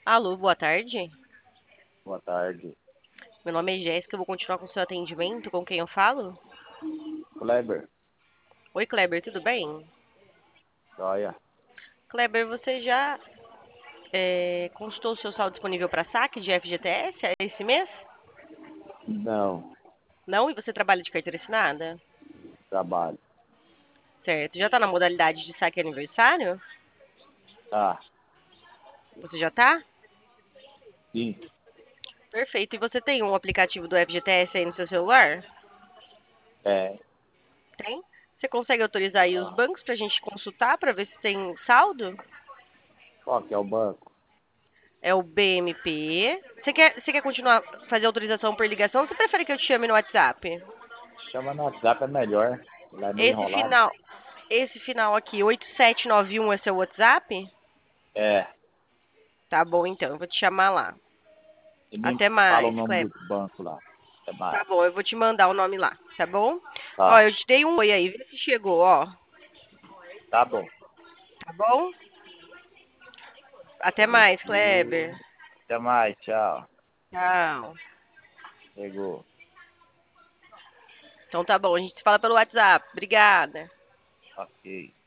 Alô, boa tarde. Boa tarde. Meu nome é Jéssica, eu vou continuar com o seu atendimento. Com quem eu falo? Kleber, Oi, Kleber, tudo bem? joia? Kleber, você já consultou o seu saldo disponível para saque de FGTS esse mês? Não, Não? E você trabalha de carteira assinada? trabalho. Certo. Já está na modalidade de saque aniversário? Ah, Você já está? sim, Perfeito. E você tem um aplicativo do FGTS aí no seu celular? é. Tem? Você consegue autorizar aí os Ah, bancos para a gente consultar para ver se tem saldo? qual que é o banco? É o BMP. Você quer continuar fazer autorização por ligação ou você prefere que eu te chame no WhatsApp? Chama no WhatsApp, é melhor. Lá é meio Esse enrolado. final, esse final aqui, 8791 é seu WhatsApp? É, Tá bom, então, eu vou te chamar lá. e me Até fala o mais, nome Kleber. do banco lá. É Tá mais. bom, eu vou te mandar o nome lá, tá bom? Ó, Tá, eu te dei um oi aí, vê se chegou, ó. tá bom. Tá bom? Até mais, Kleber. Até mais, tchau. Tchau. Chegou. Então tá bom, a gente se fala pelo WhatsApp. Obrigada. Ok.